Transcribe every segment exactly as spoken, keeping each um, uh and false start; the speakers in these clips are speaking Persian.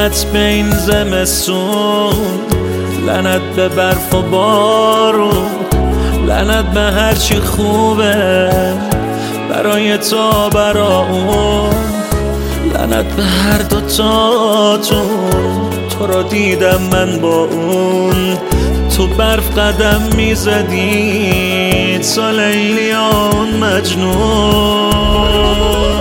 لعنت به این زمستون، لعنت به برف و بارون، لعنت به هرچی خوبه برای تو برا اون، لعنت به هر دوتاتون. تو را دیدم من با اون، تو برف قدم میزدی تا لیلی اون مجنون.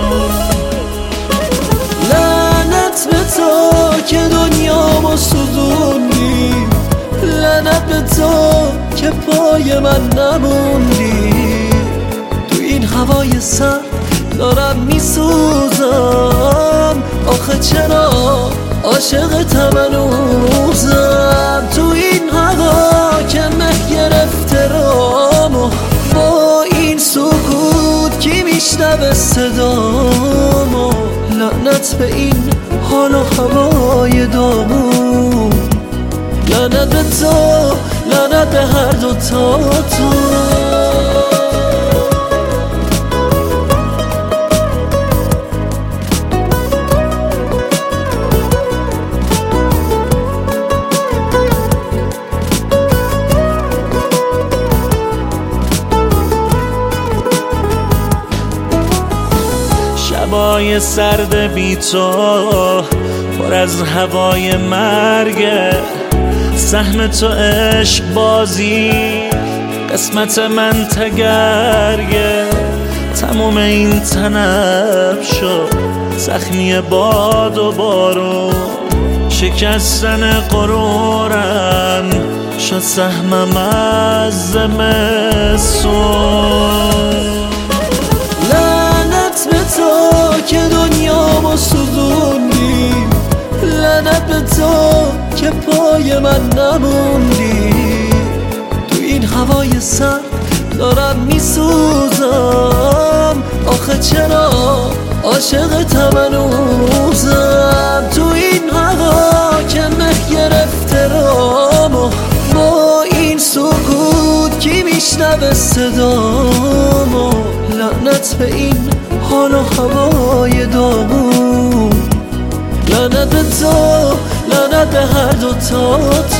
لعنت به تو که دنیامو سوزوندی، لعنت به تو که پای من نموندی. تو این هوای سرد دارم میسوزم، آخه چرا عاشقت هنوزم. تو این هوا که مه گرفته رامو، با این سکوت کی میشنوه صدامو. لعنت به این حال و هوای دامون، لعنت به تو، لعنت به هر دوتا تو. شبای سرد بی تو پر از هوای مرگه، سهم تو عشق بازی قسمت من تگرگه. تموم این تنم شد زخمی باد و بارون، شکستن غرورم شد سهمم از زمستون. لعنت به تو که دنیامو سوزوندی، لعنت به تو که پای من نموندی. تو این هوای سرد دارم میسوزم، آخه چرا عاشقت هنوزم. تو این هوا که مه گرفته رامو، با این سکوت کی میشنوه صدامو. لعنت به این حال و هوای دامون، لعنت به تو، لعنت به هر دوتا